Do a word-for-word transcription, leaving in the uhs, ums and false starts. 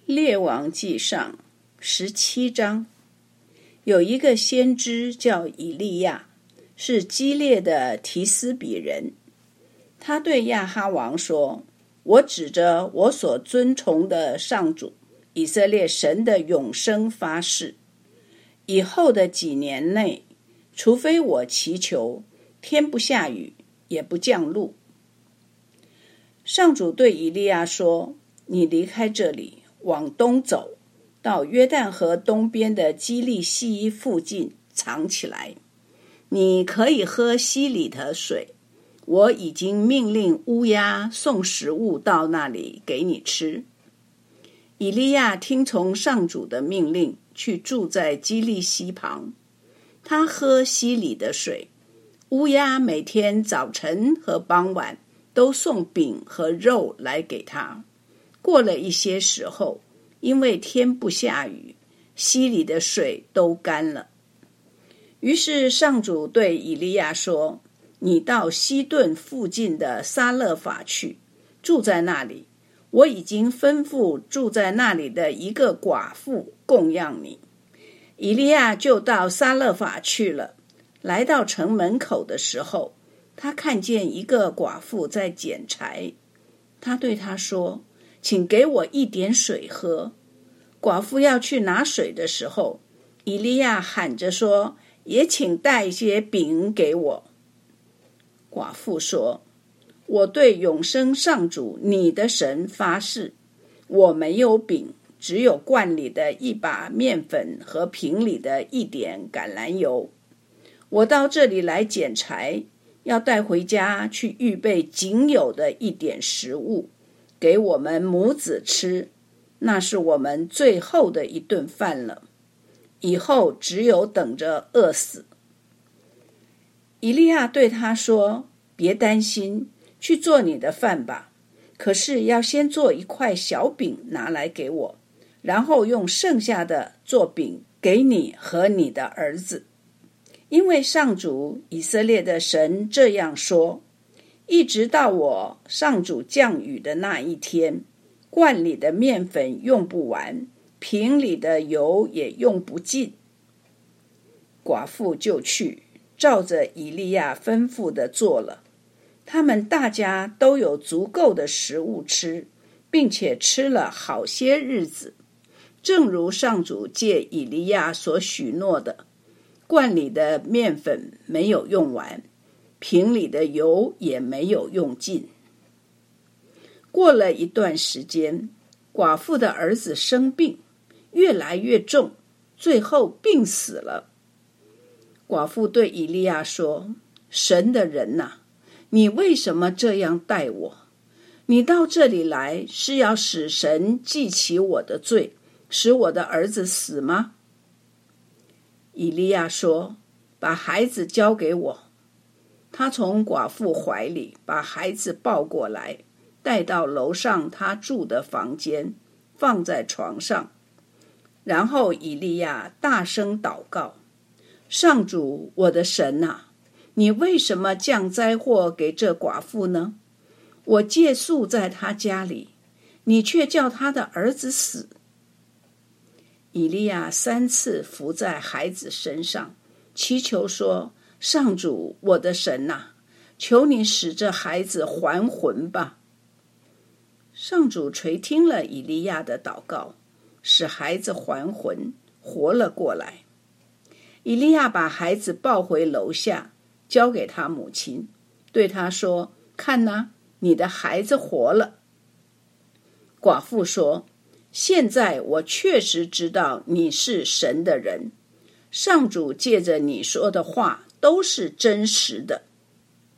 列王纪上十七章，有一个先知叫以利亚，是基列的提斯比人。他对亚哈王说：我指着我所尊崇的上主以色列神的永生发誓，以后的几年内，除非我祈求，天不下雨，也不降露。上主对以利亚说：你离开这里，往东走，到约旦河东边的基利溪附近藏起来。你可以喝溪里的水，我已经命令乌鸦送食物到那里给你吃。以利亚听从上主的命令，去住在基利溪旁。他喝溪里的水，乌鸦每天早晨和傍晚都送饼和肉来给他。过了一些时候，因为天不下雨，溪里的水都干了。于是上主对以利亚说：你到西顿附近的撒勒法去，住在那里，我已经吩咐住在那里的一个寡妇供养你。以利亚就到撒勒法去了。来到城门口的时候，他看见一个寡妇在捡柴。他对她说：请给我一点水喝。寡妇要去拿水的时候，以利亚喊着说：也请带一些饼给我。寡妇说：我对永生上主你的神发誓，我没有饼，只有罐里的一把面粉和瓶里的一点橄榄油。我到这里来捡柴，要带回家去预备仅有的一点食物，给我们母子吃，那是我们最后的一顿饭了，以后只有等着饿死。以利亚对他说：别担心，去做你的饭吧，可是要先做一块小饼拿来给我，然后用剩下的做饼给你和你的儿子。因为上主以色列的神这样说：一直到我上主降雨的那一天，罐里的面粉用不完，瓶里的油也用不尽。寡妇就去，照着以利亚吩咐的做了。他们大家都有足够的食物吃，并且吃了好些日子，正如上主借以利亚所许诺的。罐里的面粉没有用完，瓶里的油也没有用尽。过了一段时间，寡妇的儿子生病，越来越重，最后病死了。寡妇对以利亚说：神的人哪，你为什么这样待我？你到这里来是要使神记起我的罪，使我的儿子死吗？以利亚说：把孩子交给我。他从寡妇怀里把孩子抱过来，带到楼上他住的房间，放在床上。然后以利亚大声祷告：上主我的神啊，你为什么降灾祸给这寡妇呢？我借宿在他家里，你却叫他的儿子死。以利亚三次伏在孩子身上，祈求说：上主我的神啊，求你使这孩子还魂吧。上主垂听了以利亚的祷告，使孩子还魂，活了过来。以利亚把孩子抱回楼下，交给他母亲，对他说：看哪，你的孩子活了。寡妇说：现在我确实知道你是神的人，上主借着你说的话都是真实的。